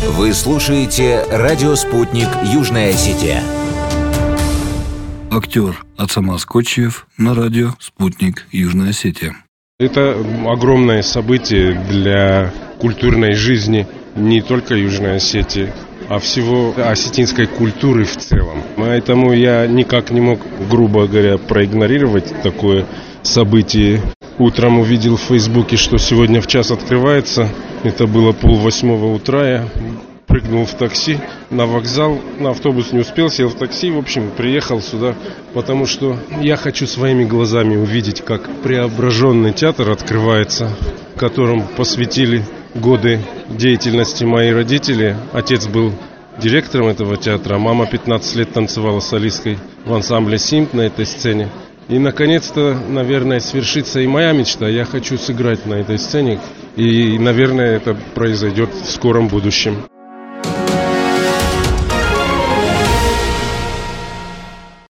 Вы слушаете «Радио Спутник. Южная Осетия». Актер Ацамаз Кочиев на радио «Спутник. Южная Осетия». Это огромное событие для культурной жизни не только Южной Осетии, а всего осетинской культуры в целом. Поэтому я никак не мог, грубо говоря, проигнорировать такое событие. Утром увидел в Фейсбуке, что сегодня в час открывается. Это было 7:30 утра. Я прыгнул в такси на вокзал, на автобус не успел, сел в такси, в общем, приехал сюда, потому что я хочу своими глазами увидеть, как преображенный театр открывается, которому посвятили годы деятельности мои родители. Отец был директором этого театра, а мама 15 лет танцевала солисткой в ансамбле «Симт» на этой сцене. И, наконец-то, наверное, свершится и моя мечта. Я хочу сыграть на этой сцене, и, наверное, это произойдет в скором будущем.